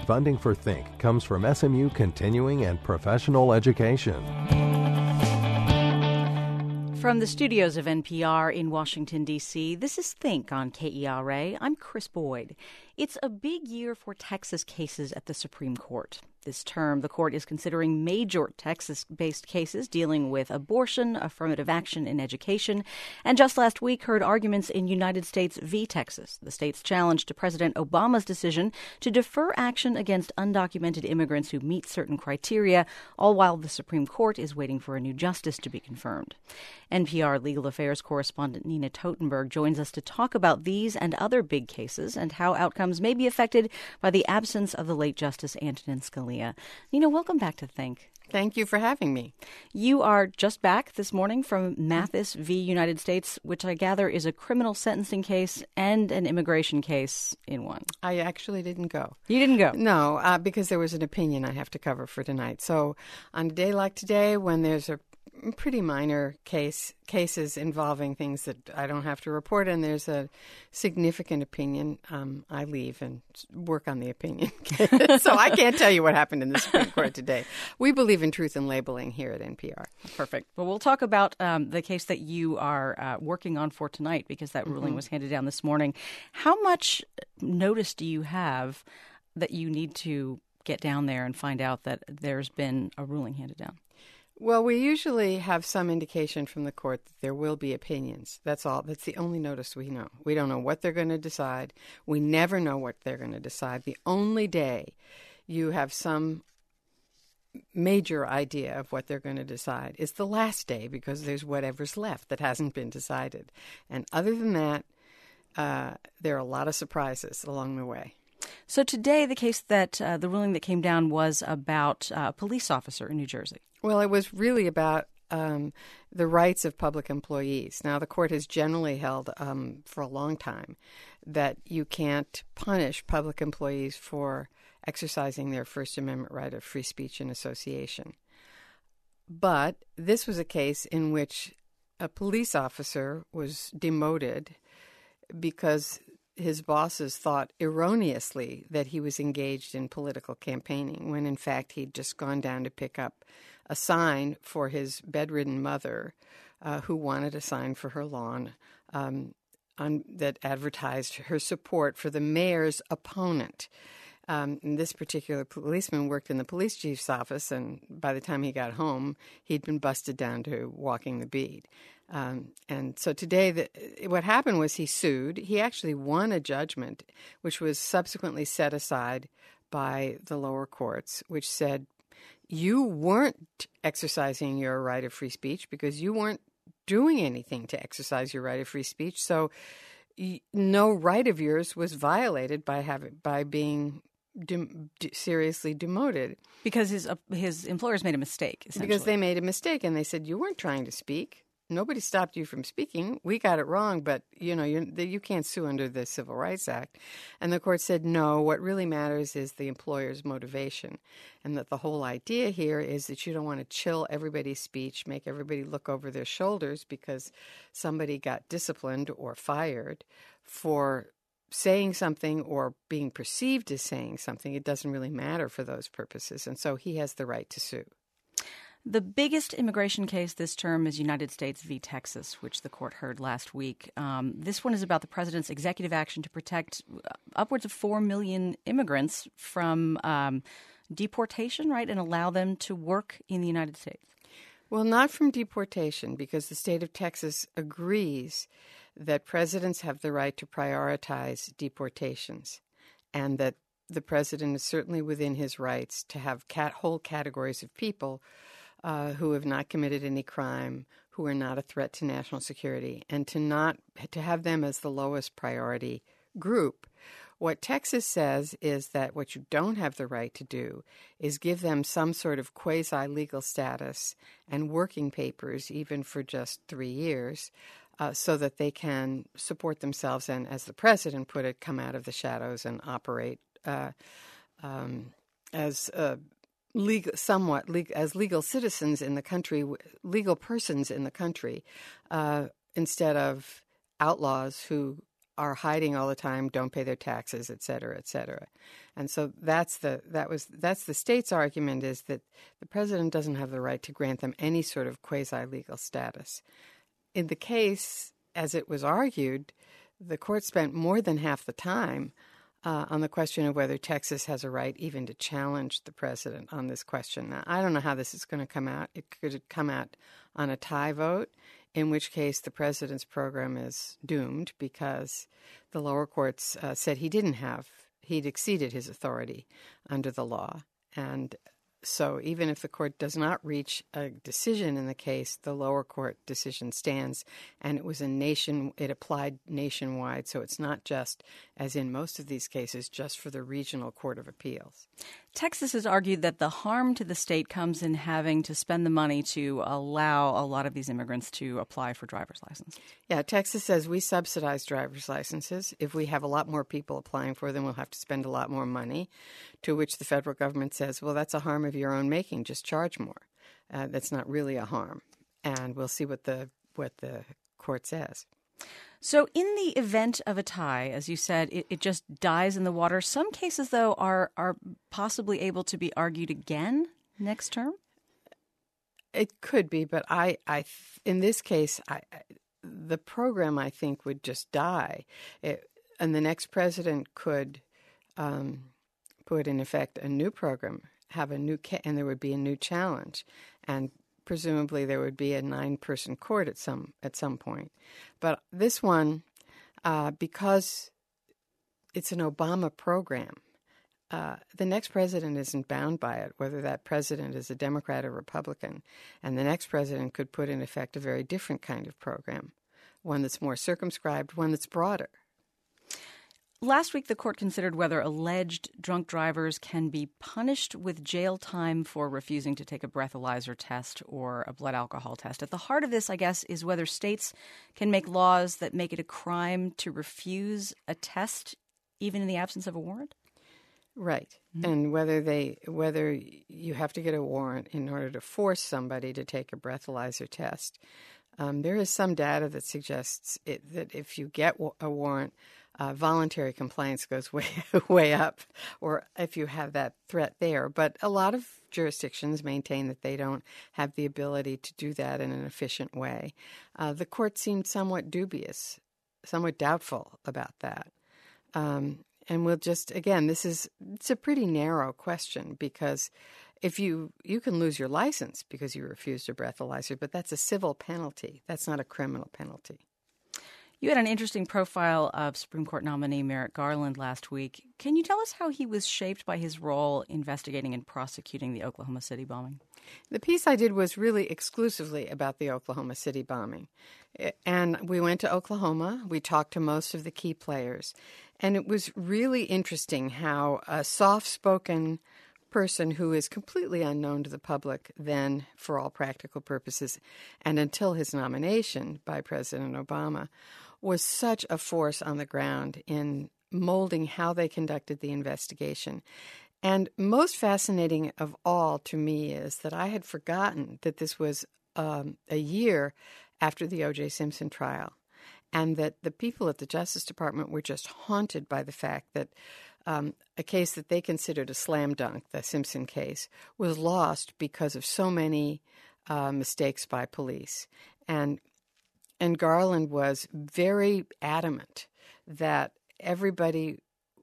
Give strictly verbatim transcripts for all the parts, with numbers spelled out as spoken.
Funding for Think comes from S M U Continuing and Professional Education. From the studios of N P R in Washington, D C, this is Think on K E R A. I'm Chris Boyd. It's a big year for Texas cases at the Supreme Court. This term, the court is considering major Texas-based cases dealing with abortion, affirmative action in education, and just last week heard arguments in United States v. Texas, the state's challenge to President Obama's decision to defer action against undocumented immigrants who meet certain criteria, all while the Supreme Court is waiting for a new justice to be confirmed. N P R legal affairs correspondent Nina Totenberg joins us to talk about these and other big cases and how outcomes may be affected by the absence of the late Justice Antonin Scalia. Nina, welcome back to Think. Thank you for having me. You are just back this morning from Mathis v. United States, which I gather is a criminal sentencing case and an immigration case in one. I actually didn't go. You didn't go? No, uh, because there was an opinion I have to cover for tonight. So on a day like today, when there's a pretty minor case cases involving things that I don't have to report, and there's a significant opinion, um, I leave and work on the opinion. So I can't tell you what happened in the Supreme Court today. We believe in truth and labeling here at N P R. Perfect. Well, we'll talk about um, the case that you are uh, working on for tonight, because that ruling mm-hmm. was handed down this morning. How much notice do you have that you need to get down there and find out that there's been a ruling handed down? Well, we usually have some indication from the court that there will be opinions. That's all. That's the only notice we know. We don't know what they're going to decide. We never know what they're going to decide. The only day you have some major idea of what they're going to decide is the last day, because there's whatever's left that hasn't been decided. And other than that, uh, there are a lot of surprises along the way. So today, the case that uh, the ruling that came down was about uh, a police officer in New Jersey. Well, it was really about um, the rights of public employees. Now, the court has generally held um, for a long time that you can't punish public employees for exercising their First Amendment right of free speech and association. But this was a case in which a police officer was demoted because his bosses thought erroneously that he was engaged in political campaigning, when in fact he'd just gone down to pick up a sign for his bedridden mother, uh, who wanted a sign for her lawn um, on, that advertised her support for the mayor's opponent. Um, and this particular policeman worked in the police chief's office, and by the time he got home, he'd been busted down to walking the beat. Um, and so today, the, what happened was he sued. He actually won a judgment, which was subsequently set aside by the lower courts, which said, you weren't exercising your right of free speech because you weren't doing anything to exercise your right of free speech. So y- no right of yours was violated by having by being de- de- seriously demoted. Because his uh, his employers made a mistake, essentially. Because they made a mistake, and they said, you weren't trying to speak. Nobody stopped you from speaking. We got it wrong, but you know you you can't sue under the Civil Rights Act. And the court said, no, what really matters is the employer's motivation, and that the whole idea here is that you don't want to chill everybody's speech, make everybody look over their shoulders because somebody got disciplined or fired for saying something or being perceived as saying something. It doesn't really matter for those purposes, and so he has the right to sue. The biggest immigration case this term is United States v. Texas, which the court heard last week. Um, this one is about the president's executive action to protect upwards of four million immigrants from um, deportation, right, and allow them to work in the United States. Well, not from deportation, because the state of Texas agrees that presidents have the right to prioritize deportations, and that the president is certainly within his rights to have cat- whole categories of people Uh, who have not committed any crime, who are not a threat to national security, and to not to have them as the lowest priority group. What Texas says is that what you don't have the right to do is give them some sort of quasi-legal status and working papers, even for just three years, uh, so that they can support themselves and, as the president put it, come out of the shadows and operate uh, um, as uh, legal, somewhat legal, as legal citizens in the country, legal persons in the country, uh, instead of outlaws who are hiding all the time, don't pay their taxes, et cetera, et cetera. And so that's the that was that's the state's argument, is that the president doesn't have the right to grant them any sort of quasi-legal status. In the case, as it was argued, the court spent more than half the time uh, on the question of whether Texas has a right even to challenge the president on this question. Now, I don't know how this is going to come out. It could come out on a tie vote, in which case the president's program is doomed because the lower courts uh, said he didn't have, he'd exceeded his authority under the law. And so even if the court does not reach a decision in the case, the lower court decision stands, and it was a nation, it applied nationwide, so it's not just, as in most of these cases, just for the regional court of appeals. Texas has argued that the harm to the state comes in having to spend the money to allow a lot of these immigrants to apply for driver's license. Yeah, Texas says we subsidize driver's licenses. If we have a lot more people applying for them, we'll have to spend a lot more money, to which the federal government says, well, that's a harm of your own making, just charge more. Uh, that's not really a harm. And we'll see what the what the court says. So in the event of a tie, as you said, it, it just dies in the water. Some cases, though, are are possibly able to be argued again next term? It could be, but I, I in this case, I, the program, I think, would just die. It, and the next president could um, put in effect a new program, have a new ca- and there would be a new challenge. And presumably there would be a nine-person court at some at some point. But this one, uh, because it's an Obama program, uh, the next president isn't bound by it, whether that president is a Democrat or Republican. And the next president could put in effect a very different kind of program, one that's more circumscribed, one that's broader. Last week, the court considered whether alleged drunk drivers can be punished with jail time for refusing to take a breathalyzer test or a blood alcohol test. At the heart of this, I guess, is whether states can make laws that make it a crime to refuse a test, even in the absence of a warrant? Right. Mm-hmm. And whether they whether you have to get a warrant in order to force somebody to take a breathalyzer test. Um, there is some data that suggests it, that if you get a warrant, Uh, voluntary compliance goes way, way up, or if you have that threat there. But a lot of jurisdictions maintain that they don't have the ability to do that in an efficient way. Uh, the court seemed somewhat dubious, somewhat doubtful about that. Um, and we'll just, again, this is, it's a pretty narrow question, because if you, you can lose your license because you refused a breathalyzer, but that's a civil penalty. That's not a criminal penalty. You had an interesting profile of Supreme Court nominee Merrick Garland last week. Can you tell us how he was shaped by his role investigating and prosecuting the Oklahoma City bombing? The piece I did was really exclusively about the Oklahoma City bombing. And we went to Oklahoma. We talked to most of the key players. And it was really interesting how a soft-spoken person who is completely unknown to the public then, for all practical purposes, and until his nomination by President Obama, was such a force on the ground in molding how they conducted the investigation. And most fascinating of all to me is that I had forgotten that this was um, a year after the O J. Simpson trial, and that the people at the Justice Department were just haunted by the fact that um, a case that they considered a slam dunk, the Simpson case, was lost because of so many uh, mistakes by police. And And Garland was very adamant that everybody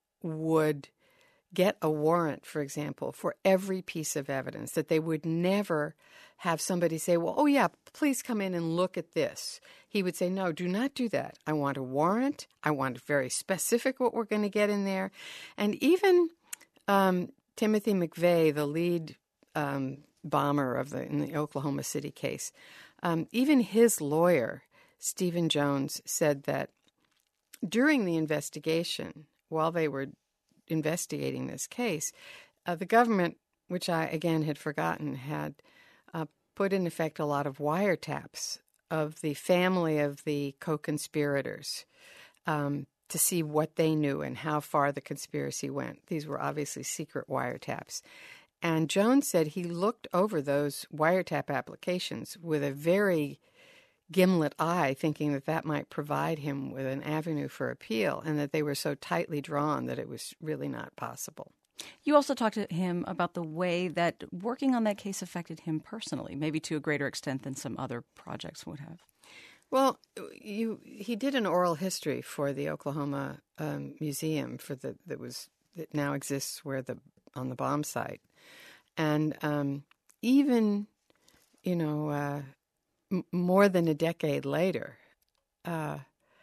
would get a warrant, for example, for every piece of evidence, that they would never have somebody say, well, oh, yeah, please come in and look at this. He would say, no, do not do that. I want a warrant. I want very specific what we're going to get in there. And even um, Timothy McVeigh, the lead um, bomber of the in the Oklahoma City case, um, even his lawyer, Stephen Jones, said that during the investigation, while they were investigating this case, uh, the government, which I, again, had forgotten, had uh, put in effect a lot of wiretaps of the family of the co-conspirators um, to see what they knew and how far the conspiracy went. These were obviously secret wiretaps. And Jones said he looked over those wiretap applications with a very gimlet eye, thinking that that might provide him with an avenue for appeal, and that they were so tightly drawn that it was really not possible. You also talked to him about the way that working on that case affected him personally, maybe to a greater extent than some other projects would have. Well, you he did an oral history for the Oklahoma um, Museum for the that was that now exists where the on the bomb site, and um, even you know uh, m- more than a decade later, uh,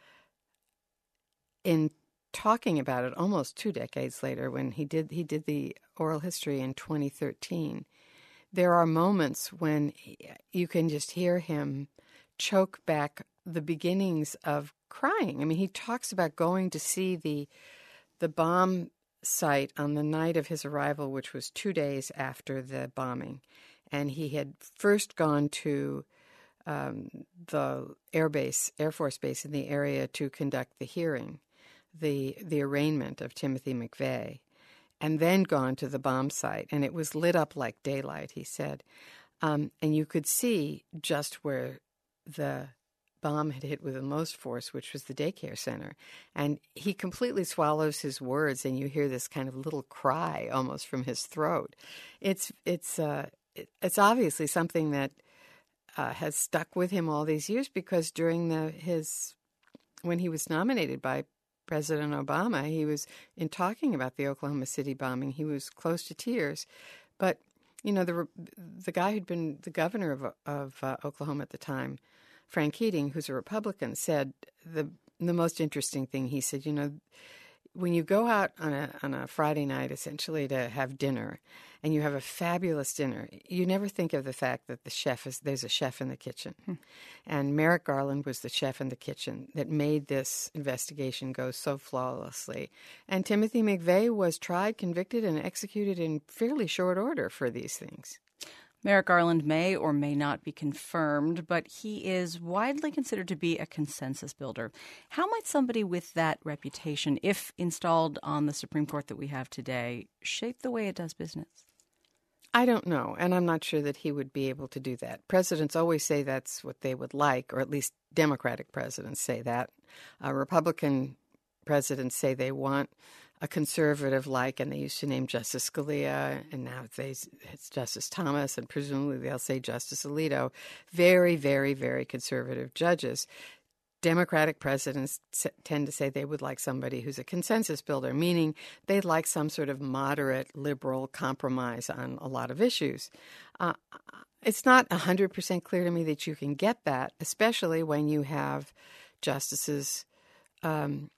in talking about it, almost two decades later, when he did he did the oral history in twenty thirteen, there are moments when he, you can just hear him choke back the beginnings of crying. I mean, he talks about going to see the the bomb site on the night of his arrival, which was two days after the bombing. And he had first gone to um, the air base, Air Force Base in the area to conduct the hearing, the the arraignment of Timothy McVeigh, and then gone to the bomb site. And it was lit up like daylight, he said. Um, and you could see just where the bomb had hit with the most force, which was the daycare center. And he completely swallows his words, and you hear this kind of little cry almost from his throat. It's it's uh, it's obviously something that uh, has stuck with him all these years, because during the his when he was nominated by President Obama, he was, in talking about the Oklahoma City bombing, he was close to tears. But you know, the the guy who'd been the governor of of uh, Oklahoma at the time, Frank Keating, who's a Republican, said the the most interesting thing. He said, you know, when you go out on a on a Friday night, essentially to have dinner, and you have a fabulous dinner, you never think of the fact that the chef is there's a chef in the kitchen. Hmm. And Merrick Garland was the chef in the kitchen that made this investigation go so flawlessly. And Timothy McVeigh was tried, convicted, and executed in fairly short order for these things. Merrick Garland may or may not be confirmed, but he is widely considered to be a consensus builder. How might somebody with that reputation, if installed on the Supreme Court that we have today, shape the way it does business? I don't know, and I'm not sure that he would be able to do that. Presidents always say that's what they would like, or at least Democratic presidents say that. Uh, Republican presidents say they want a conservative like, and they used to name Justice Scalia, and now they, it's Justice Thomas, and presumably they'll say Justice Alito. Very, very, very conservative judges. Democratic presidents tend to say they would like somebody who's a consensus builder, meaning they'd like some sort of moderate, liberal compromise on a lot of issues. Uh, it's not one hundred percent clear to me that you can get that, especially when you have justices um,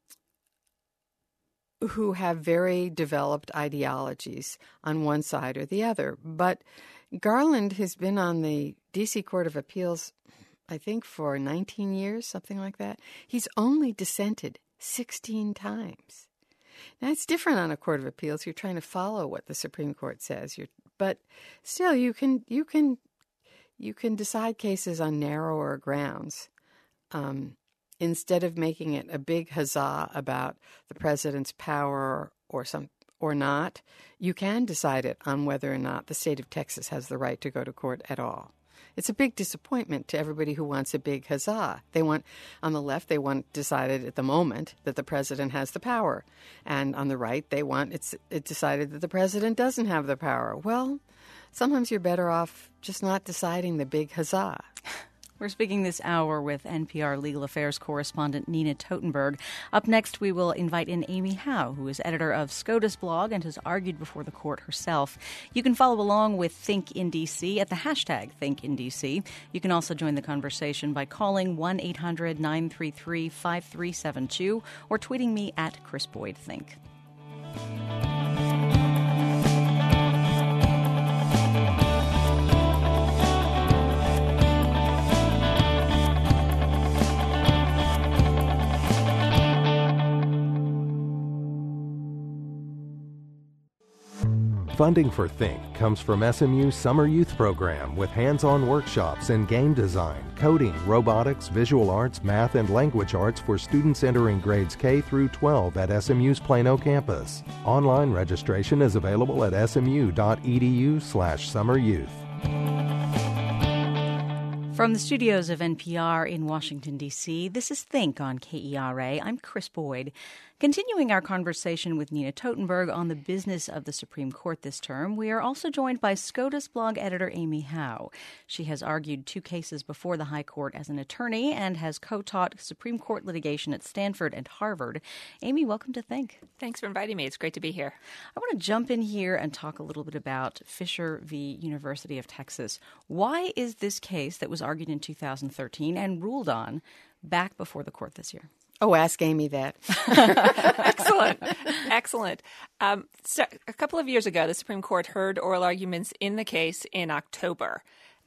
who have very developed ideologies on one side or the other. But Garland has been on the D C Court of Appeals, I think, for nineteen years, something like that. He's only dissented sixteen times. Now, it's different on a Court of Appeals. You're trying to follow what the Supreme Court says. You're, but still, you can you can you can decide cases on narrower grounds. Um, instead of making it a big huzzah about the president's power or some or not, you can decide it on whether or not the state of Texas has the right to go to court at all. It's a big disappointment to everybody who wants a big huzzah. They want, on the left, they want decided at the moment that the president has the power. And on the right, they want it's it decided that the president doesn't have the power. Well, sometimes you're better off just not deciding the big huzzah. We're speaking this hour with N P R legal affairs correspondent Nina Totenberg. Up next, we will invite in Amy Howe, who is editor of SCOTUS blog and has argued before the court herself. You can follow along with Think in D C at the hashtag Think in D C. You can also join the conversation by calling one eight hundred nine three three five three seven two or tweeting me at Chris Boyd Think. Funding for Think comes from S M U's Summer Youth Program with hands-on workshops in game design, coding, robotics, visual arts, math, and language arts for students entering grades K through twelve at S M U's Plano campus. Online registration is available at smu.edu slash summeryouth. From the studios of N P R in Washington, D C, this is Think on K E R A. I'm Chris Boyd. Continuing our conversation with Nina Totenberg on the business of the Supreme Court this term, we are also joined by SCOTUS blog editor Amy Howe. She has argued two cases before the High Court as an attorney and has co-taught Supreme Court litigation at Stanford and Harvard. Amy, welcome to Think. Thanks for inviting me. It's great to be here. I want to jump in here and talk a little bit about Fisher v. University of Texas. Why is this case that was argued in two thousand thirteen and ruled on back before the court this year? Oh, ask Amy that. Excellent. Excellent. Um, so a couple of years ago, the Supreme Court heard oral arguments in the case in October.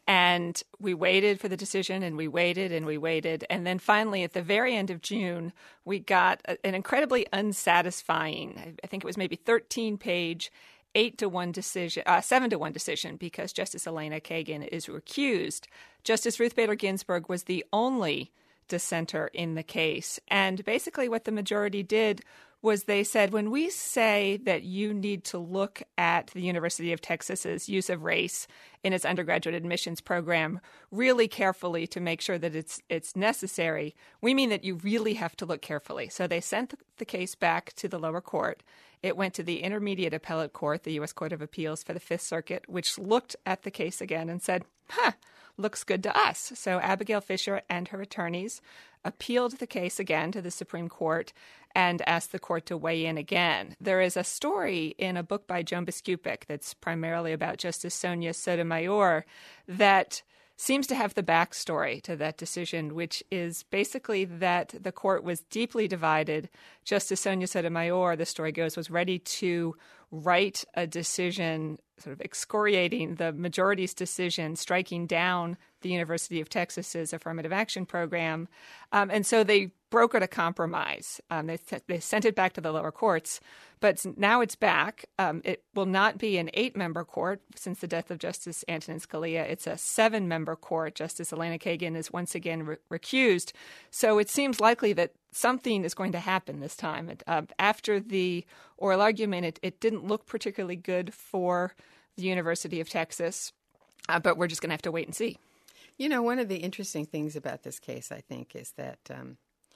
And we waited for the decision, and we waited, and we waited. And then finally, at the very end of June, we got a, an incredibly unsatisfying, I think it was maybe thirteen-page, eight to one decision, uh, seven to one decision, because Justice Elena Kagan is recused. Justice Ruth Bader Ginsburg was the only dissenter in the case. And basically what the majority did was they said, when we say that you need to look at the University of Texas's use of race in its undergraduate admissions program really carefully to make sure that it's it's necessary, we mean that you really have to look carefully. So they sent the case back to the lower court. It went to the Intermediate Appellate Court, the U S Court of Appeals for the Fifth Circuit, which looked at the case again and said, huh, looks good to us. So Abigail Fisher and her attorneys appealed the case again to the Supreme Court and asked the court to weigh in again. There is a story in a book by Joan Biskupic that's primarily about Justice Sonia Sotomayor that seems to have the backstory to that decision, which is basically that the court was deeply divided. Justice Sonia Sotomayor, the story goes, was ready to write a decision sort of excoriating the majority's decision, striking down the University of Texas's affirmative action program. Um, and so they brokered a compromise. Um, they, th- they sent it back to the lower courts, but now it's back. Um, it will not be an eight-member court since the death of Justice Antonin Scalia. It's a seven-member court. Justice Elena Kagan is once again re- recused. So it seems likely that something is going to happen this time. It, uh, after the oral argument, it, it didn't look particularly good for the University of Texas, uh, but we're just going to have to wait and see. You know, one of the interesting things about this case, I think, is that um,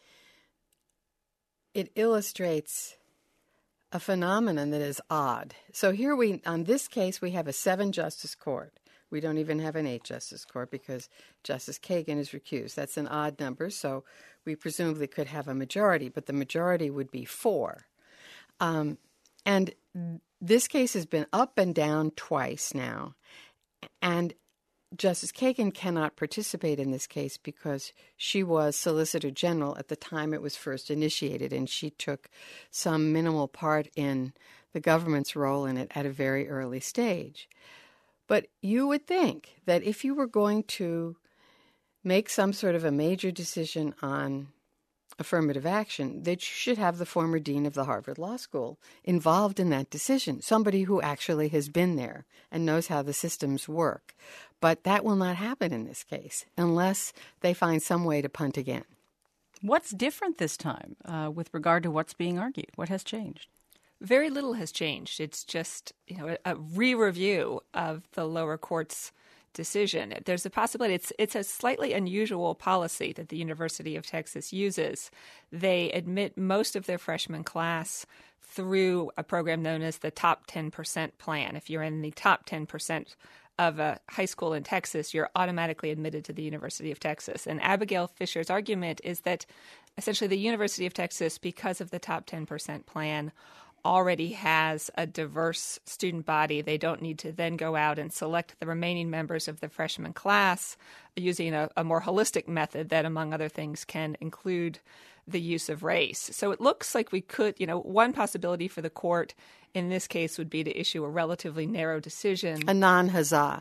it illustrates a phenomenon that is odd. So here we, on this case, we have a seven-justice court. We don't even have an eight-justice court because Justice Kagan is recused. That's an odd number, so we presumably could have a majority, but the majority would be four. Um, and this case has been up and down twice now, and Justice Kagan cannot participate in this case because she was Solicitor General at the time it was first initiated, and she took some minimal part in the government's role in it at a very early stage. But you would think that if you were going to make some sort of a major decision on affirmative action, that you should have the former dean of the Harvard Law School involved in that decision, somebody who actually has been there and knows how the systems work. But that will not happen in this case unless they find some way to punt again. What's different this time uh, with regard to what's being argued? What has changed? Very little has changed. It's just, you know, a, a re-review of the lower court's decision. There's a possibility. It's it's a slightly unusual policy that the University of Texas uses. They admit most of their freshman class through a program known as the Top ten percent Plan. If you're in the top ten percent of a high school in Texas, you're automatically admitted to the University of Texas. And Abigail Fisher's argument is that essentially the University of Texas, because of the Top ten percent Plan, already has a diverse student body. They don't need to then go out and select the remaining members of the freshman class using a, a more holistic method that, among other things, can include the use of race. So it looks like we could, you know, one possibility for the court in this case would be to issue a relatively narrow decision. A non-huzzah.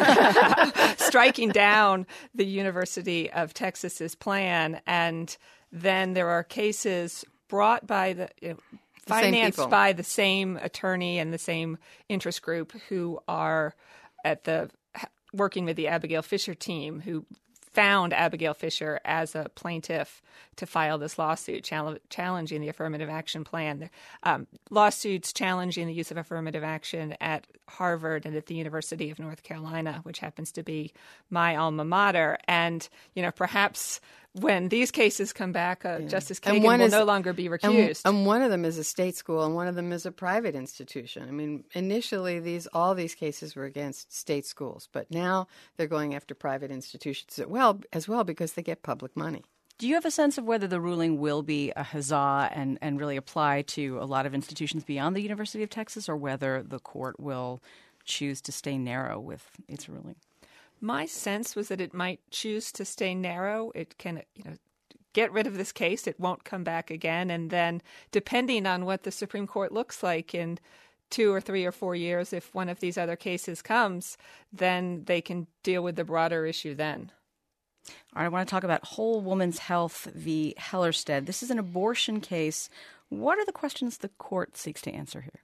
Striking down the University of Texas's plan. And then there are cases brought by the, you know, financed by the same attorney and the same interest group who are at the working with the Abigail Fisher team, who found Abigail Fisher as a plaintiff to file this lawsuit chal- challenging the affirmative action plan. Um, lawsuits challenging the use of affirmative action at Harvard and at the University of North Carolina, which happens to be my alma mater. And, you know, perhaps when these cases come back, uh, yeah. Justice Kagan will is, no longer be recused. And, and one of them is a state school and one of them is a private institution. I mean, initially, these all these cases were against state schools, but now they're going after private institutions as well, as well because they get public money. Do you have a sense of whether the ruling will be a huzzah and, and really apply to a lot of institutions beyond the University of Texas, or whether the court will choose to stay narrow with its ruling? My sense was that it might choose to stay narrow. It can, you know, get rid of this case. It won't come back again. And then depending on what the Supreme Court looks like in two or three or four years, if one of these other cases comes, then they can deal with the broader issue then. All right, I want to talk about Whole Woman's Health v. Hellerstedt. This is an abortion case. What are the questions the court seeks to answer here?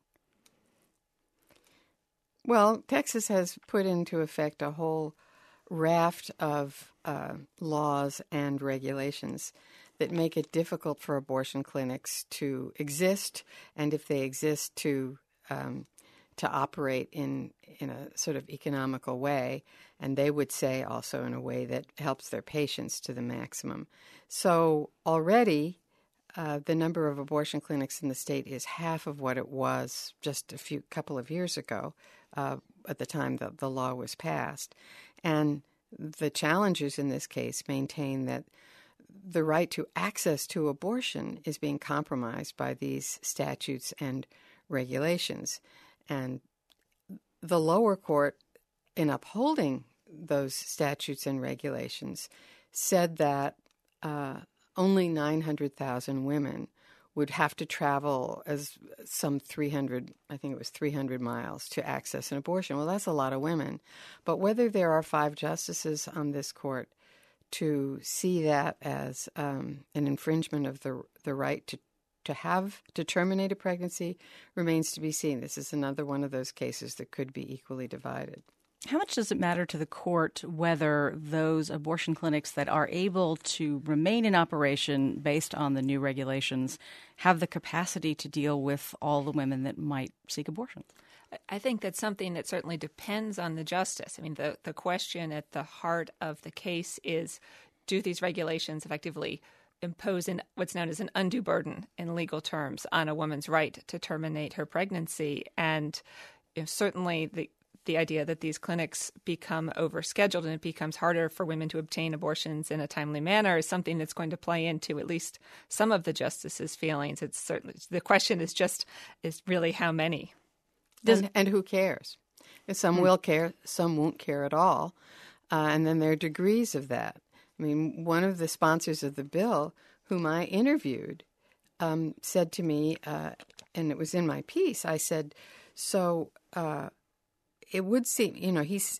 Well, Texas has put into effect a whole raft of uh, laws and regulations that make it difficult for abortion clinics to exist, and if they exist, to um, to operate in in a sort of economical way, and they would say also in a way that helps their patients to the maximum. So already, uh, the number of abortion clinics in the state is half of what it was just a few couple of years ago. Uh, at the time that the law was passed. And the challengers in this case maintain that the right to access to abortion is being compromised by these statutes and regulations. And the lower court, in upholding those statutes and regulations, said that uh, only nine hundred thousand women would have to travel as some three hundred, I think it was three hundred miles to access an abortion. Well, that's a lot of women. But whether there are five justices on this court to see that as um, an infringement of the the right to, to have, to terminate a pregnancy remains to be seen. This is another one of those cases that could be equally divided. How much does it matter to the court whether those abortion clinics that are able to remain in operation based on the new regulations have the capacity to deal with all the women that might seek abortion? I think that's something that certainly depends on the justice. I mean, the, the question at the heart of the case is, do these regulations effectively impose an, what's known as an undue burden in legal terms on a woman's right to terminate her pregnancy? And you know, certainly the the idea that these clinics become overscheduled and it becomes harder for women to obtain abortions in a timely manner is something that's going to play into at least some of the justices' feelings. It's certainly the question is just is really how many, Does, and, and who cares? Some mm-hmm. will care, some won't care at all, uh, and then there are degrees of that. I mean, one of the sponsors of the bill, whom I interviewed, um, said to me, uh, and it was in my piece. I said, so. Uh, It would seem, you know, he's,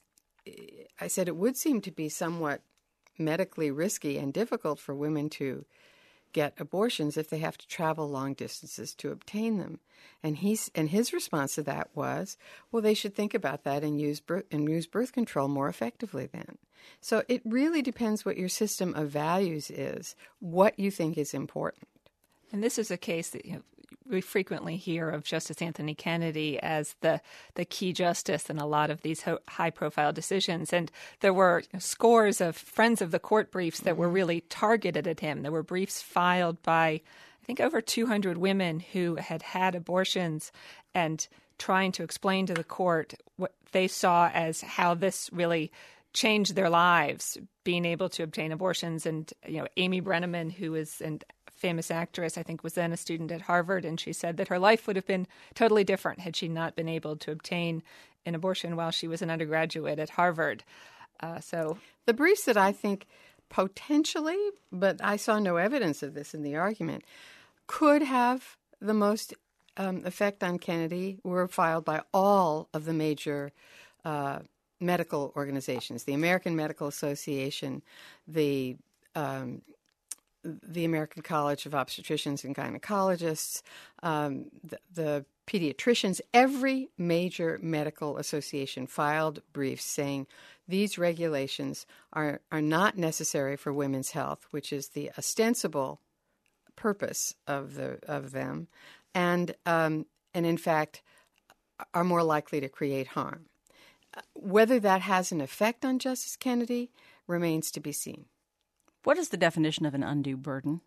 I said it would seem to be somewhat medically risky and difficult for women to get abortions if they have to travel long distances to obtain them. And he's, and his response to that was, well, they should think about that and use birth, and use birth control more effectively then. So it really depends what your system of values is, what you think is important. And this is a case that, you know, we frequently hear of Justice Anthony Kennedy as the, the key justice in a lot of these ho- high-profile decisions. And there were you know, scores of friends of the court briefs that were really targeted at him. There were briefs filed by, I think, over two hundred women who had had abortions and trying to explain to the court what they saw as how this really changed their lives, being able to obtain abortions. And, you know, Amy Brenneman, who is an famous actress, I think was then a student at Harvard, and she said that her life would have been totally different had she not been able to obtain an abortion while she was an undergraduate at Harvard. Uh, so the briefs that I think potentially, but I saw no evidence of this in the argument, could have the most um, effect on Kennedy were filed by all of the major uh, medical organizations, the American Medical Association, the um, the American College of Obstetricians and Gynecologists, um, the, the pediatricians, every major medical association filed briefs saying these regulations are, are not necessary for women's health, which is the ostensible purpose of the of them, and um, and in fact are more likely to create harm. Whether that has an effect on Justice Kennedy remains to be seen. What is the definition of an undue burden?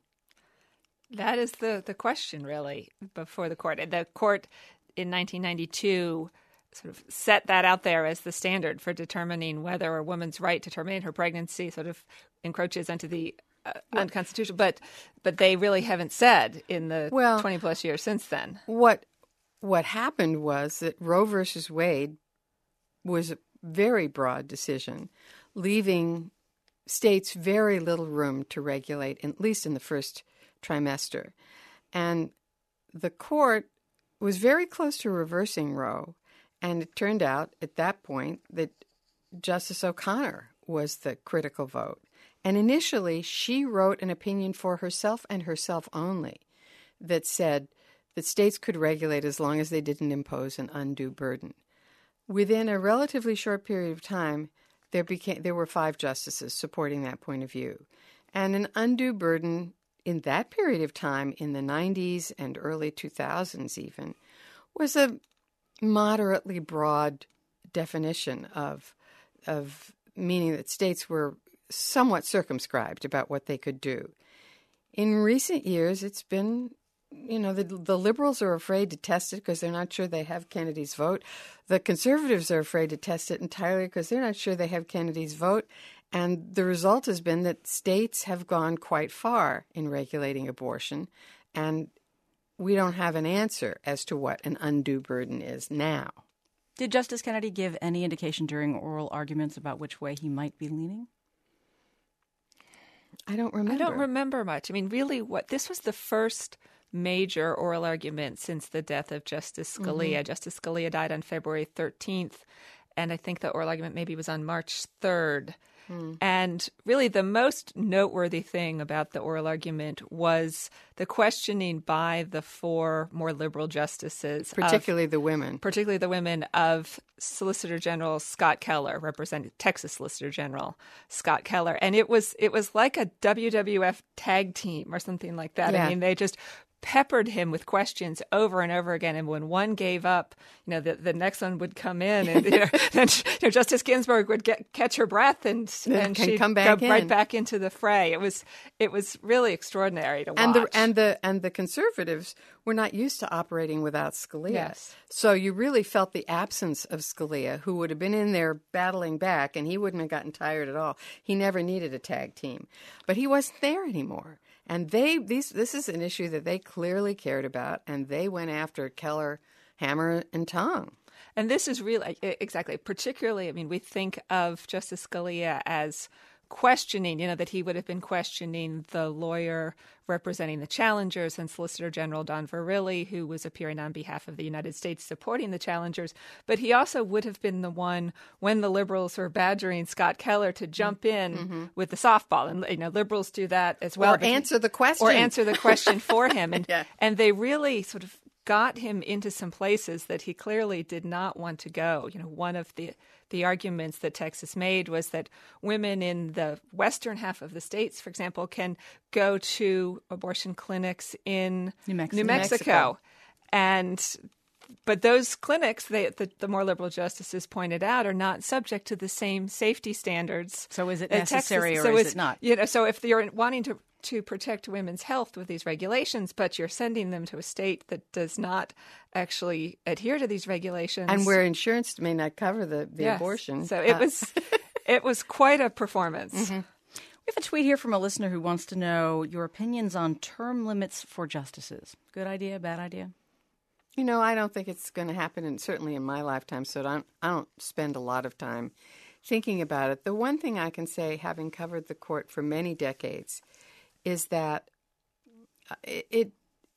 That is the, the question, really, before the court. The court in nineteen ninety-two sort of set that out there as the standard for determining whether a woman's right to terminate her pregnancy sort of encroaches into the uh, unconstitutional. But but they really haven't said in the well, twenty plus years since then. What what happened was that Roe versus Wade was a very broad decision, leaving states very little room to regulate, at least in the first trimester. And the court was very close to reversing Roe, and it turned out at that point that Justice O'Connor was the critical vote. And initially, she wrote an opinion for herself and herself only that said that states could regulate as long as they didn't impose an undue burden. Within a relatively short period of time, there became there were five justices supporting that point of view. And an undue burden in that period of time, in the nineties and early two thousands even, was a moderately broad definition of of meaning that states were somewhat circumscribed about what they could do. In recent years, it's been, you know, the, the liberals are afraid to test it because they're not sure they have Kennedy's vote. The conservatives are afraid to test it entirely because they're not sure they have Kennedy's vote. And the result has been that states have gone quite far in regulating abortion, and we don't have an answer as to what an undue burden is now. Did Justice Kennedy give any indication during oral arguments about which way he might be leaning? I don't remember. I don't remember much. I mean, really, what this was the first major oral argument since the death of Justice Scalia. Mm-hmm. Justice Scalia died on February thirteenth, and I think the oral argument maybe was on March third. Mm. And really the most noteworthy thing about the oral argument was the questioning by the four more liberal justices. Particularly of, the women. Particularly the women of Solicitor General Scott Keller, representing Texas Solicitor General Scott Keller. And it was it was like a W W F tag team or something like that. Yeah. I mean, they just peppered him with questions over and over again. And when one gave up, you know, the, the next one would come in, and you know, then, you know, Justice Ginsburg would get catch her breath, and and she'd come back go in. right back into the fray. It was it was really extraordinary to watch. And the and the and the conservatives were not used to operating without Scalia. Yes. So you really felt the absence of Scalia, who would have been in there battling back, and he wouldn't have gotten tired at all. He never needed a tag team, but he wasn't there anymore. And they these this is an issue that they clearly cared about, and they went after Keller hammer and tongue. And this is really, exactly, particularly, I mean, we think of Justice Scalia as questioning, you know, that he would have been questioning the lawyer representing the challengers and Solicitor General Don Verrilli, who was appearing on behalf of the United States supporting the challengers. But he also would have been the one, when the liberals were badgering Scott Keller, to jump in mm-hmm. with the softball. And, you know, liberals do that as well. Or answer the question. Or answer the question for him. And, yeah. and they really sort of got him into some places that he clearly did not want to go. You know, one of the the arguments that Texas made was that women in the western half of the states, for example, can go to abortion clinics in New Mexico. New Mexico. New Mexico. And but those clinics, they, the, the more liberal justices pointed out, are not subject to the same safety standards. So is it necessary Texas, or so is it not? You know, so if you're wanting to to protect women's health with these regulations, but you're sending them to a state that does not actually adhere to these regulations, and where insurance may not cover the, the yes. abortion. So it uh. was it was quite a performance. Mm-hmm. We have a tweet here from a listener who wants to know your opinions on term limits for justices. Good idea, bad idea? You know, I don't think it's going to happen, and certainly in my lifetime, so I don't, I don't spend a lot of time thinking about it. The one thing I can say, having covered the court for many decades, is that it, it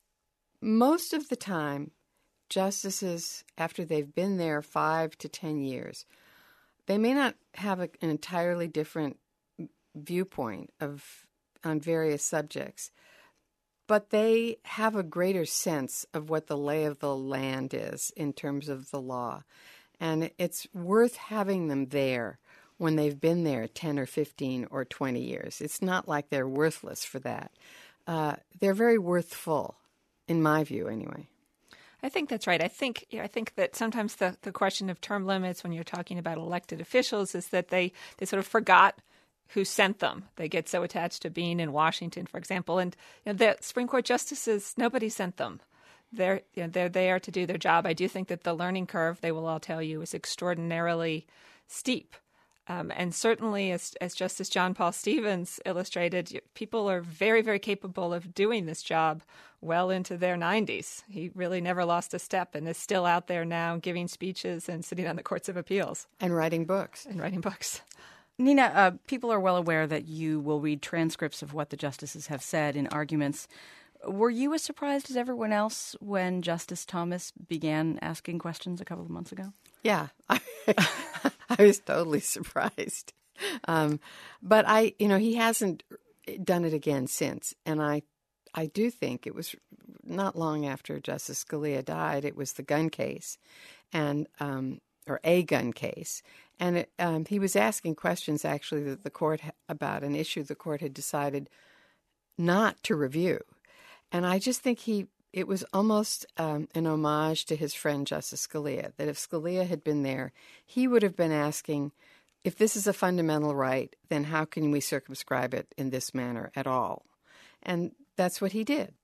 most of the time, justices, after they've been there five to ten years, they may not have a, an entirely different viewpoint of on various subjects, but they have a greater sense of what the lay of the land is in terms of the law. And it's worth having them there when they've been there ten or fifteen or twenty years. It's not like they're worthless for that. Uh, they're very worthful, in my view, anyway. I think that's right. I think I think that sometimes the, the question of term limits when you're talking about elected officials is that they, they sort of forgot who sent them. They get so attached to being in Washington, for example. And you know, the Supreme Court justices, nobody sent them. They're, you know, they're there to do their job. I do think that the learning curve, they will all tell you, is extraordinarily steep. Um, and certainly, as, as Justice John Paul Stevens illustrated, people are very, very capable of doing this job well into their nineties. He really never lost a step and is still out there now giving speeches and sitting on the courts of appeals. And writing books. And writing books. Nina, uh, people are well aware that you will read transcripts of what the justices have said in arguments. Were you as surprised as everyone else when Justice Thomas began asking questions a couple of months ago? Yeah, I, I was totally surprised. Um, but I, you know, he hasn't done it again since. And I, I do think it was not long after Justice Scalia died. It was the gun case, and um, or a gun case. And it, um, he was asking questions, actually, that the court about an issue the court had decided not to review. And I just think he it was almost um, an homage to his friend Justice Scalia, that if Scalia had been there, he would have been asking, if this is a fundamental right, then how can we circumscribe it in this manner at all? And that's what he did.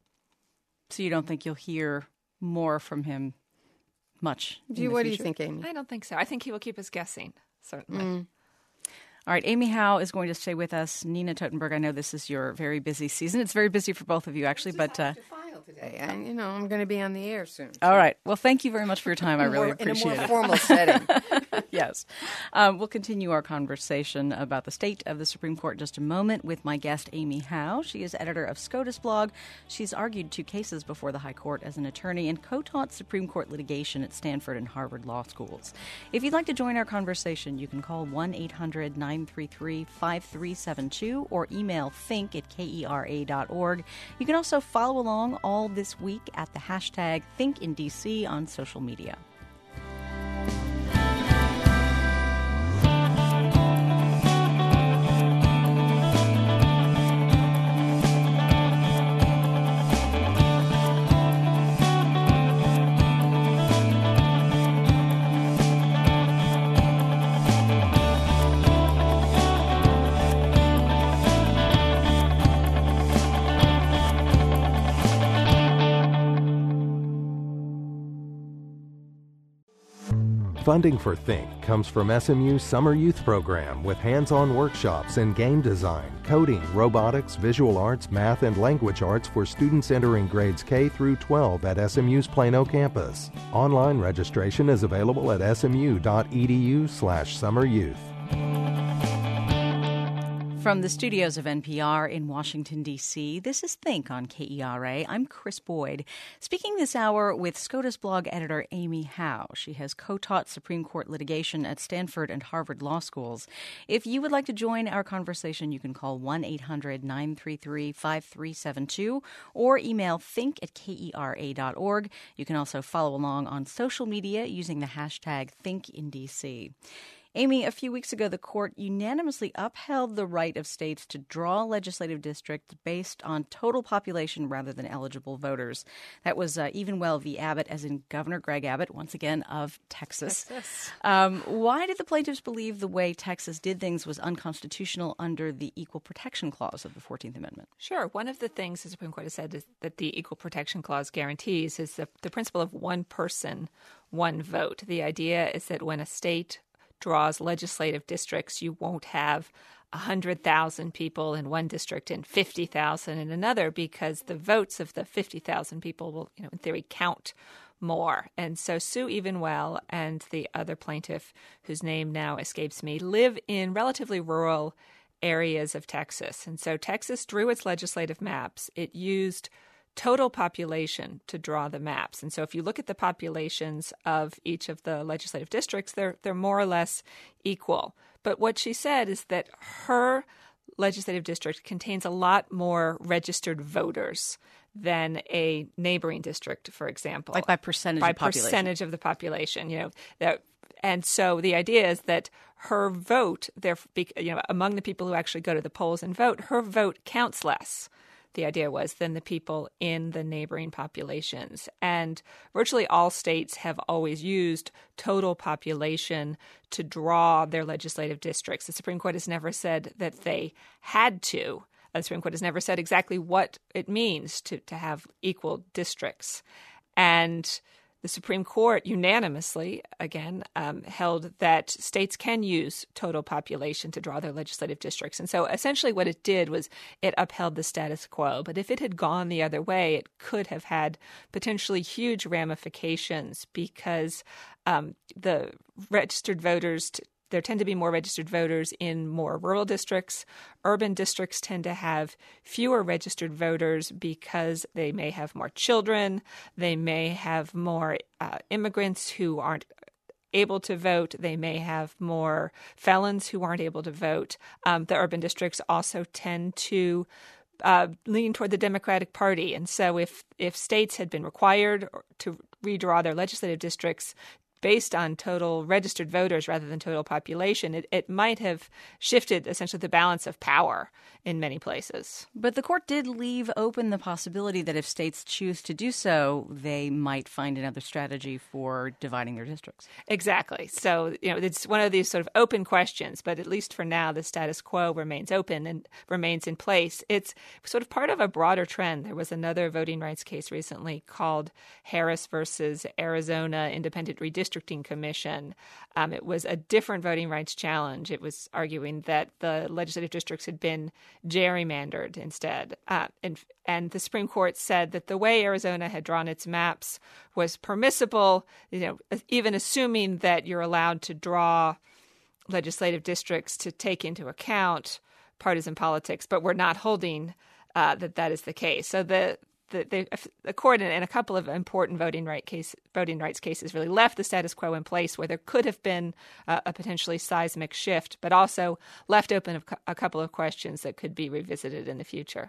So you don't think you'll hear more from him much? Do you, what do you think, Amy? I don't think so. I think he will keep us guessing, certainly. Mm. All right, Amy Howe is going to stay with us. Nina Totenberg, I know this is your very busy season. It's very busy for both of you, actually. I but uh, have to file today. And, you know, I'm going to be on the air soon. So. All right. Well, thank you very much for your time. I really more, appreciate in a more it. formal setting. Yes. Um, we'll continue our conversation about the state of the Supreme Court in just a moment with my guest, Amy Howe. She is editor of SCOTUS blog. She's argued two cases before the High Court as an attorney and co-taught Supreme Court litigation at Stanford and Harvard law schools. If you'd like to join our conversation, you can call one eight hundred nine three three five three seven two or email think at K E R A dot org. You can also follow along all this week at the hashtag ThinkInDC on social media. Funding for Think comes from S M U's Summer Youth Program with hands-on workshops in game design, coding, robotics, visual arts, math, and language arts for students entering grades K through twelve at S M U's Plano campus. Online registration is available at smu.edu slash summeryouth. From the studios of N P R in Washington, D C, this is Think on K E R A. I'm Chris Boyd, speaking this hour with SCOTUS blog editor Amy Howe. She has co-taught Supreme Court litigation at Stanford and Harvard law schools. If you would like to join our conversation, you can call one eight hundred nine three three five three seven two or email think at K E R A dot org. You can also follow along on social media using the hashtag ThinkInDC. Amy, a few weeks ago, the court unanimously upheld the right of states to draw legislative districts based on total population rather than eligible voters. That was uh, Evenwell v. Abbott, as in Governor Greg Abbott, once again, of Texas. Texas. Um, why did the plaintiffs believe the way Texas did things was unconstitutional under the Equal Protection Clause of the fourteenth Amendment? Sure. One of the things the Supreme Court has said is that the Equal Protection Clause guarantees is the, the principle of one person, one vote. The idea is that when a state draws legislative districts, you won't have one hundred thousand people in one district and fifty thousand in another, because the votes of the fifty thousand people will, you know, in theory, count more. And so Sue Evenwell and the other plaintiff, whose name now escapes me, live in relatively rural areas of Texas. And so Texas drew its legislative maps. It used total population to draw the maps. And so if you look at the populations of each of the legislative districts, they're they're more or less equal. But what she said is that her legislative district contains a lot more registered voters than a neighboring district, for example. Like by percentage by of population. By percentage of the population, you know. That, and so the idea is that her vote, there, you know, among the people who actually go to the polls and vote, her vote counts less, the idea was, than the people in the neighboring populations. And virtually all states have always used total population to draw their legislative districts. The Supreme Court has never said that they had to. The Supreme Court has never said exactly what it means to, to have equal districts. And the Supreme Court unanimously, again, um, held that states can use total population to draw their legislative districts. And so essentially what it did was it upheld the status quo. But if it had gone the other way, it could have had potentially huge ramifications because um, the registered voters t- There tend to be more registered voters in more rural districts. Urban districts tend to have fewer registered voters because they may have more children. They may have more uh, immigrants who aren't able to vote. They may have more felons who aren't able to vote. Um, the urban districts also tend to uh, lean toward the Democratic Party. And so if, if states had been required to redraw their legislative districts based on total registered voters rather than total population, it, it might have shifted essentially the balance of power in many places. But the court did leave open the possibility that if states choose to do so, they might find another strategy for dividing their districts. Exactly. So, you know, it's one of these sort of open questions, but at least for now, the status quo remains open and remains in place. It's sort of part of a broader trend. There was another voting rights case recently called Harris versus Arizona Independent Redistricting Commission. Um, it was a different voting rights challenge. It was arguing that the legislative districts had been gerrymandered instead. Uh, and, and the Supreme Court said that the way Arizona had drawn its maps was permissible, you know, even assuming that you're allowed to draw legislative districts to take into account partisan politics, but we're not holding uh, that that is the case. So the The, the, the court in, in a couple of important voting right case, voting rights cases really left the status quo in place where there could have been uh, a potentially seismic shift, but also left open a, a couple of questions that could be revisited in the future.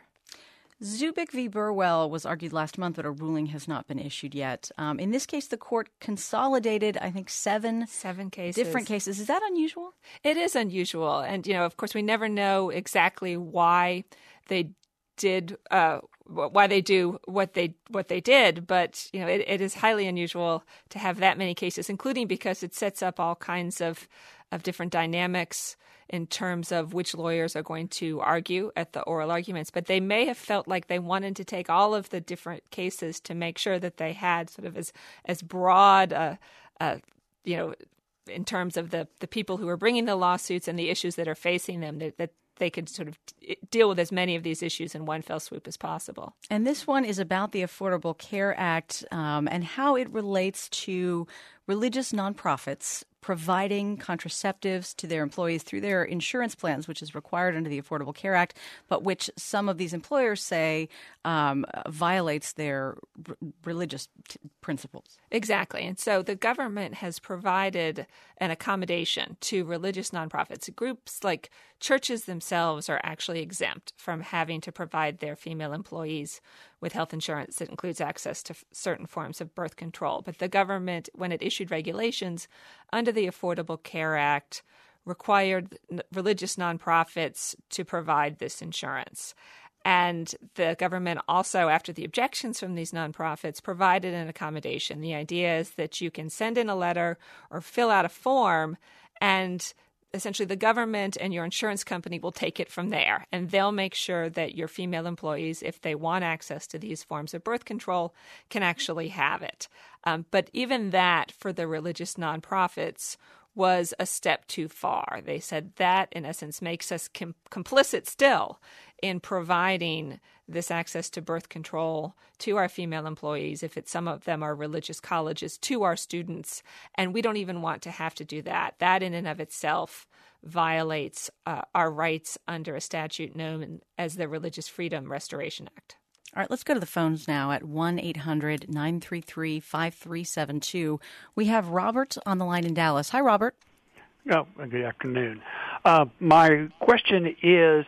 Zubik v. Burwell was argued last month, but a ruling has not been issued yet. Um, in this case, the court consolidated, I think, seven, seven cases. different cases. Is that unusual? It is unusual. And, you know, of course, we never know exactly why they did uh, why they do what they what they did, but you know it, it is highly unusual to have that many cases, including because it sets up all kinds of of different dynamics in terms of which lawyers are going to argue at the oral arguments. But they may have felt like they wanted to take all of the different cases to make sure that they had sort of as as broad a, a you know in terms of the the people who are bringing the lawsuits and the issues that are facing them, that, that they could sort of deal with as many of these issues in one fell swoop as possible. And this one is about the Affordable Care Act um, and how it relates to religious nonprofits providing contraceptives to their employees through their insurance plans, which is required under the Affordable Care Act, but which some of these employers say um, violates their r- religious t- principles. Exactly. And so the government has provided an accommodation to religious nonprofits. Groups like churches themselves are actually exempt from having to provide their female employees with health insurance that includes access to f- certain forms of birth control. But the government, when it issued regulations under the Affordable Care Act, required n- religious nonprofits to provide this insurance. And the government also, after the objections from these nonprofits, provided an accommodation. The idea is that you can send in a letter or fill out a form, and essentially the government and your insurance company will take it from there. And they'll make sure that your female employees, if they want access to these forms of birth control, can actually have it. Um, but even that, for the religious nonprofits, was a step too far. They said that, in essence, makes us com- complicit still in providing this access to birth control to our female employees, if it's some of them are religious colleges, to our students. And we don't even want to have to do that. That in and of itself violates uh, our rights under a statute known as the Religious Freedom Restoration Act. All right, let's go to the phones now at one eight hundred nine three three five three seven two. We have Robert on the line in Dallas. Hi, Robert. Oh, good afternoon. Uh, my question is,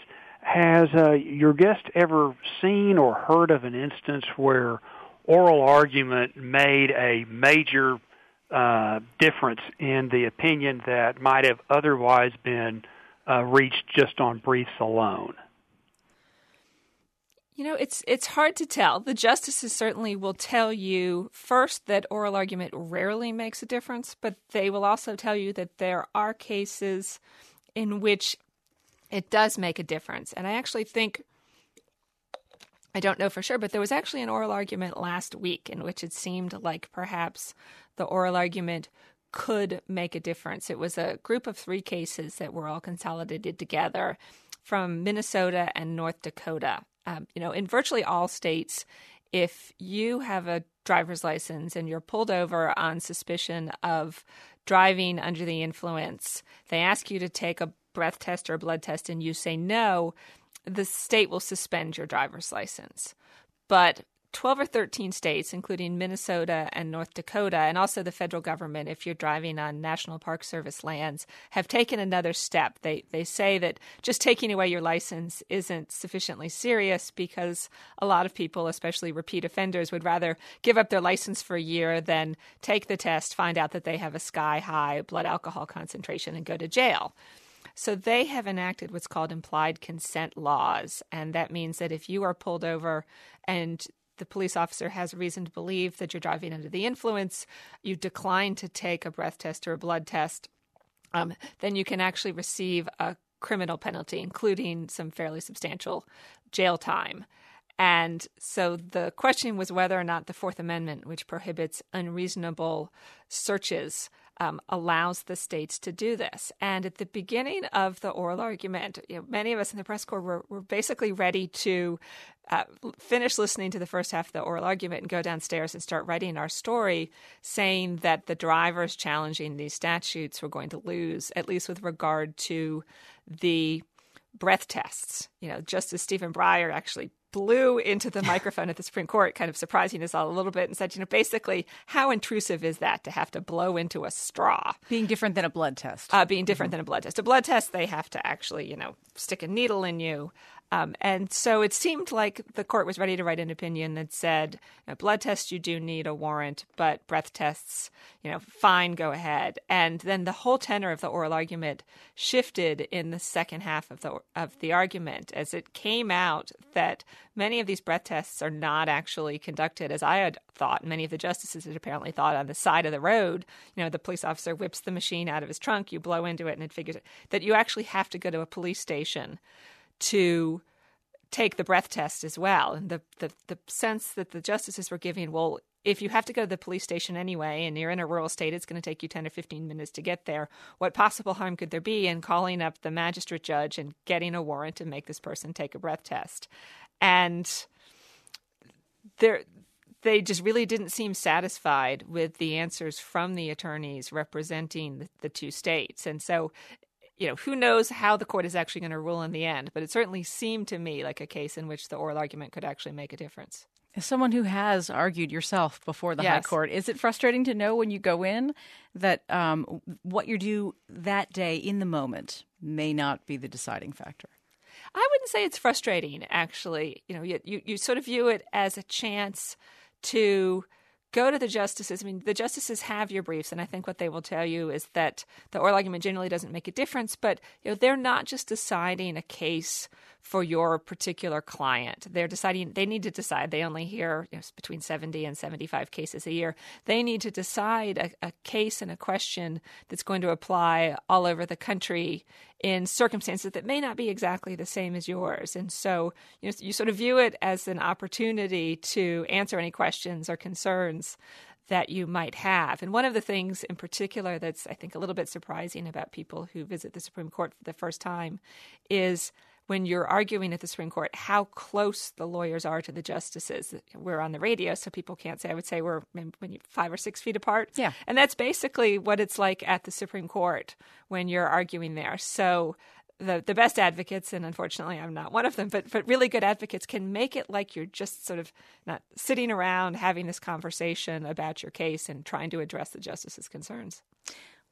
has uh, your guest ever seen or heard of an instance where oral argument made a major uh, difference in the opinion that might have otherwise been uh, reached just on briefs alone? You know, it's it's hard to tell. The justices certainly will tell you first that oral argument rarely makes a difference, but they will also tell you that there are cases in which it does make a difference. And I actually think, I don't know for sure, but there was actually an oral argument last week in which it seemed like perhaps the oral argument could make a difference. It was a group of three cases that were all consolidated together from Minnesota and North Dakota. Um, you know, in virtually all states, if you have a driver's license and you're pulled over on suspicion of driving under the influence, they ask you to take a breath test or a blood test and you say no, the state will suspend your driver's license. But twelve or thirteen states, including Minnesota and North Dakota, and also the federal government, if you're driving on National Park Service lands, have taken another step. They they say that just taking away your license isn't sufficiently serious because a lot of people, especially repeat offenders, would rather give up their license for a year than take the test, find out that they have a sky-high blood alcohol concentration, and go to jail. So they have enacted what's called implied consent laws, and that means that if you are pulled over and the police officer has reason to believe that you're driving under the influence, you decline to take a breath test or a blood test, um, then you can actually receive a criminal penalty, including some fairly substantial jail time. And so the question was whether or not the Fourth Amendment, which prohibits unreasonable searches, um, allows the states to do this. And at the beginning of the oral argument, you know, many of us in the press corps were, were basically ready to uh, finish listening to the first half of the oral argument and go downstairs and start writing our story, saying that the drivers challenging these statutes were going to lose, at least with regard to the breath tests. You know, Justice Stephen Breyer actually blew into the microphone at the Supreme Court, kind of surprising us all a little bit, and said, you know, basically, how intrusive is that to have to blow into a straw? Being different than a blood test. Uh, being different mm-hmm. than a blood test. A blood test, they have to actually, you know, stick a needle in you. Um, and so it seemed like the court was ready to write an opinion that said, you know, blood tests, you do need a warrant, but breath tests, you know, fine, go ahead. And then the whole tenor of the oral argument shifted in the second half of the of the argument as it came out that many of these breath tests are not actually conducted as I had thought. Many of the justices had apparently thought on the side of the road. You know, the police officer whips the machine out of his trunk, you blow into it, and it figures it, that you actually have to go to a police station to take the breath test as well. And the, the, the sense that the justices were giving, well, if you have to go to the police station anyway and you're in a rural state, it's going to take you ten or fifteen minutes to get there. What possible harm could there be in calling up the magistrate judge and getting a warrant to make this person take a breath test? And there, they just really didn't seem satisfied with the answers from the attorneys representing the, the two states. And so, you know, who knows how the court is actually going to rule in the end, but it certainly seemed to me like a case in which the oral argument could actually make a difference. As someone who has argued yourself before the yes. high court, is it frustrating to know when you go in that um, what you do that day in the moment may not be the deciding factor? I wouldn't say it's frustrating, actually. You know, you, you, you sort of view it as a chance to go to the justices. I mean, the justices have your briefs, and I think what they will tell you is that the oral argument generally doesn't make a difference, but you know, they're not just deciding a case for your particular client. They're deciding, they need to decide, they only hear you know, between seventy and seventy-five cases a year. They need to decide a, a case and a question that's going to apply all over the country in circumstances that may not be exactly the same as yours. And so you know, you sort of view it as an opportunity to answer any questions or concerns that you might have. And one of the things in particular that's, I think, a little bit surprising about people who visit the Supreme Court for the first time is when you're arguing at the Supreme Court, how close the lawyers are to the justices. We're on the radio, so people can't say. I would say we're when you five or six feet apart. Yeah. And that's basically what it's like at the Supreme Court when you're arguing there. So the the best advocates, and unfortunately I'm not one of them, but but really good advocates can make it like you're just sort of not sitting around having this conversation about your case and trying to address the justice's concerns.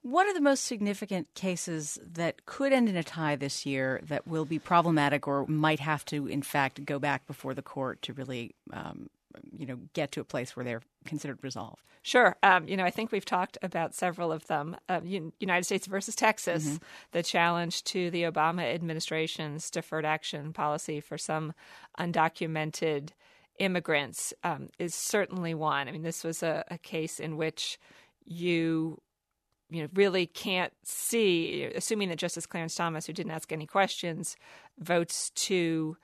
What are the most significant cases that could end in a tie this year that will be problematic or might have to, in fact, go back before the court to really, um, you know, get to a place where they're considered resolved? Sure. Um, you know, I think we've talked about several of them. Uh, United States versus Texas, mm-hmm. the challenge to the Obama administration's deferred action policy for some undocumented immigrants um, is certainly one. I mean, this was a, a case in which you you know, really can't see, assuming that Justice Clarence Thomas, who didn't ask any questions, votes to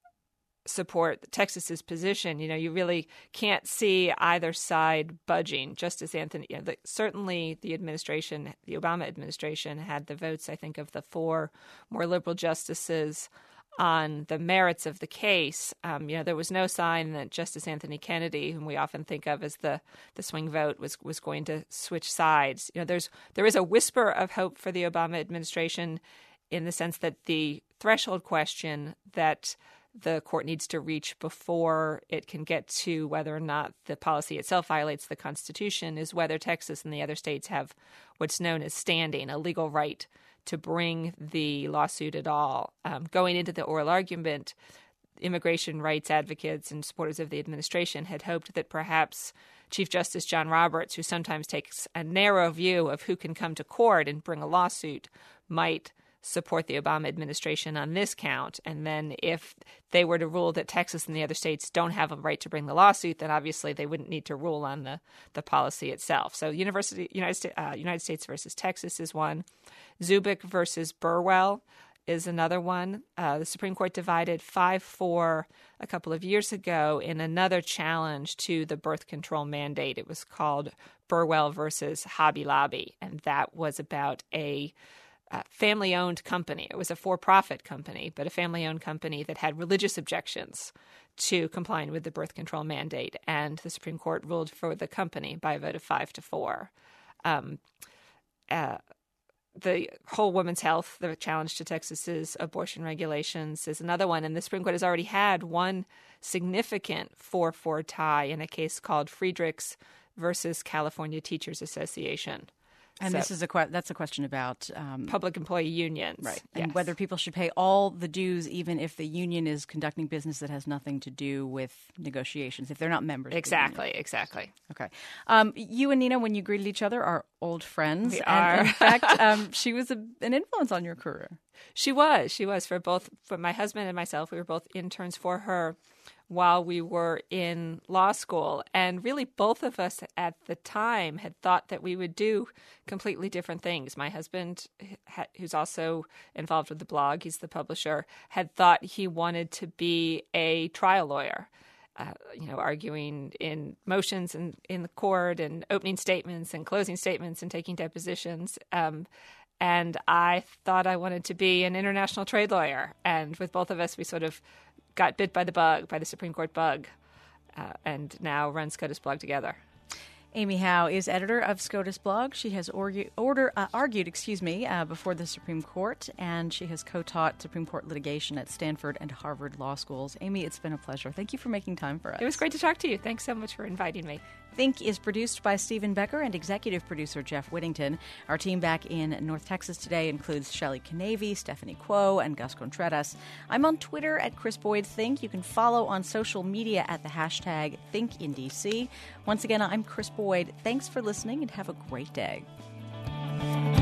support Texas's position, you know, you really can't see either side budging. Justice Anthony, you know, the, certainly the administration, the Obama administration, had the votes, I think, of the four more liberal justices on the merits of the case. Um, you know, there was no sign that Justice Anthony Kennedy, whom we often think of as the, the swing vote, was was going to switch sides. You know, there's there is a whisper of hope for the Obama administration in the sense that the threshold question that the court needs to reach before it can get to whether or not the policy itself violates the Constitution is whether Texas and the other states have what's known as standing, a legal right to bring the lawsuit at all. Um, going into the oral argument, immigration rights advocates and supporters of the administration had hoped that perhaps Chief Justice John Roberts, who sometimes takes a narrow view of who can come to court and bring a lawsuit, might support the Obama administration on this count. And then if they were to rule that Texas and the other states don't have a right to bring the lawsuit, then obviously they wouldn't need to rule on the, the policy itself. So University, United, States, uh, United States versus Texas is one. Zubik versus Burwell is another one. Uh, the Supreme Court divided five four a couple of years ago in another challenge to the birth control mandate. It was called Burwell versus Hobby Lobby, and that was about a Uh, family-owned company. It was a for-profit company, but a family-owned company that had religious objections to complying with the birth control mandate, and the Supreme Court ruled for the company by a vote of five to four. Um, uh, the whole women's health, the challenge to Texas's abortion regulations, is another one, and the Supreme Court has already had one significant four four tie in a case called Friedrichs versus California Teachers Association. And so, this is a que- that's a question about um, public employee unions, right? And yes. whether people should pay all the dues, even if the union is conducting business that has nothing to do with negotiations, if they're not members. Exactly, of the exactly. Okay. Um, you and Nina, when you greeted each other, are old friends. We and are. In fact, um, she was a, an influence on your career. She was. She was for both. For my husband and myself, we were both interns for her while we were in law school. And really, both of us at the time had thought that we would do completely different things. My husband, who's also involved with the blog, he's the publisher, had thought he wanted to be a trial lawyer, uh, you know, arguing in motions and in the court and opening statements and closing statements and taking depositions. Um, and I thought I wanted to be an international trade lawyer. And with both of us, we sort of got bit by the bug, by the Supreme Court bug, uh, and now run SCOTUS Blog together. Amy Howe is editor of SCOTUS Blog. She has orgu- order, uh, argued excuse me, uh, before the Supreme Court, and she has co-taught Supreme Court litigation at Stanford and Harvard Law Schools. Amy, it's been a pleasure. Thank you for making time for us. It was great to talk to you. Thanks so much for inviting me. Think is produced by Stephen Becker and executive producer Jeff Whittington. Our team back in North Texas today includes Shelley Canavy, Stephanie Quo, and Gus Contreras. I'm on Twitter at Chris Boyd Think. You can follow on social media at the hashtag ThinkInDC. Once again, I'm Chris Boyd. Thanks for listening and have a great day.